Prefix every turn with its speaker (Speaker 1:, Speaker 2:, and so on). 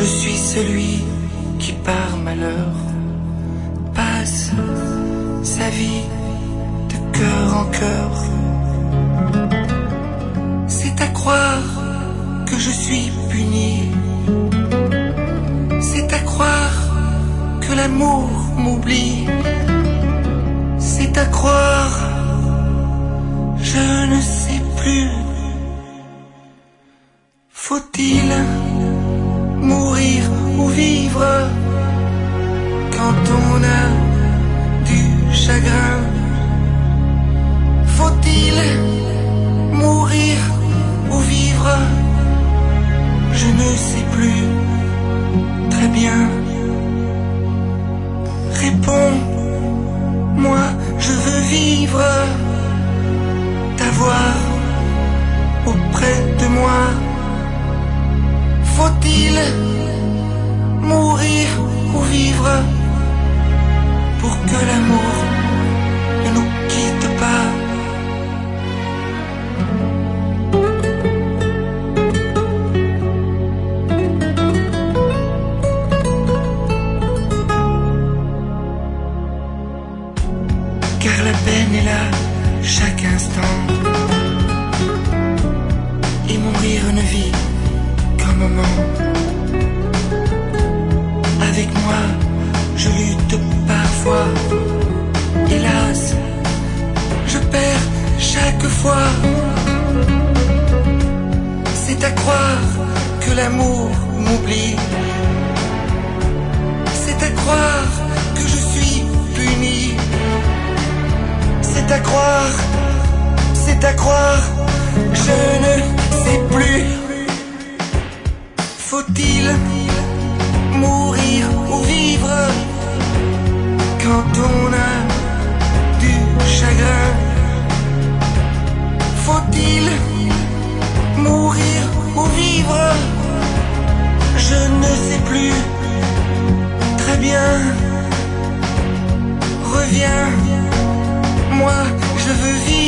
Speaker 1: Je suis celui qui par malheur passe sa vie de cœur en cœur. C'est à croire que je suis puni, c'est à croire que l'amour m'oublie, c'est à croire, je ne sais plus. Faut-il mourir ou vivre quand on a du chagrin? Faut-il mourir ou vivre? Je ne sais plus très bien. Réponds, moi je veux vivre, t'avoir auprès de moi. Faut-il mourir ou vivre pour que l'amour ne nous quitte pas? Car la peine est là chaque instant et mourir ne vit qu'un moment. Avec moi, je lutte parfois. Hélas, je perds chaque fois. C'est à croire que l'amour m'oublie. C'est à croire que je suis puni. C'est à croire, je ne sais plus. Faut-il mourir ou vivre quand on a du chagrin? Faut-il mourir ou vivre? Je ne sais plus très bien. Reviens, moi je veux vivre.